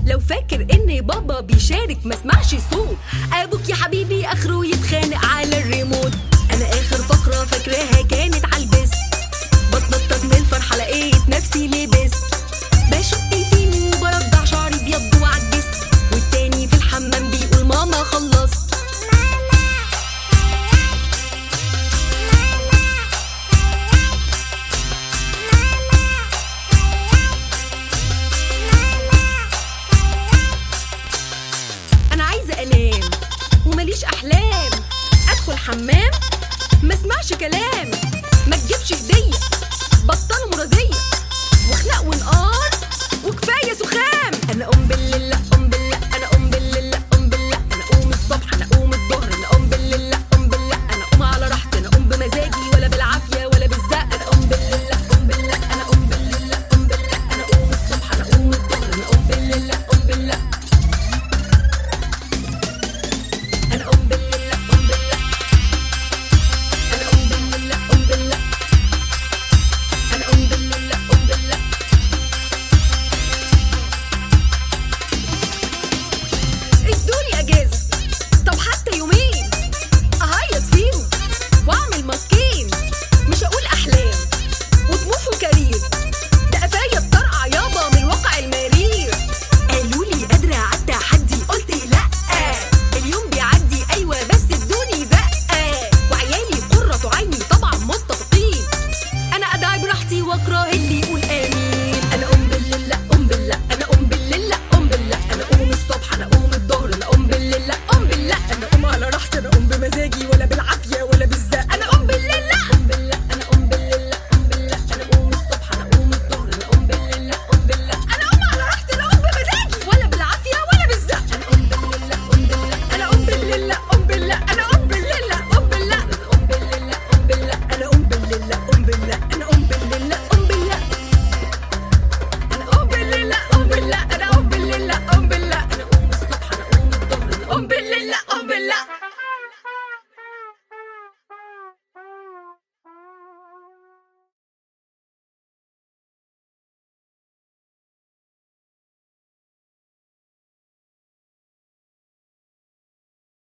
لو فاكر ان بابا بيشارك ما اسمعش صوت ابوك يا حبيبي اخره يتخانق على الريموت. انا اخر فقرة فاكراها كانت عالبس، بتنطط من الفرحة لقيت نفسي لبست، بشق يمين وبرضع شعري ابيض وعجزت، والتاني في الحمام بيقول ماما خلصت. انا عايزة انام ومليش احلام، ادخل حمام ما اسمعش كلام، ما تجيبش هدية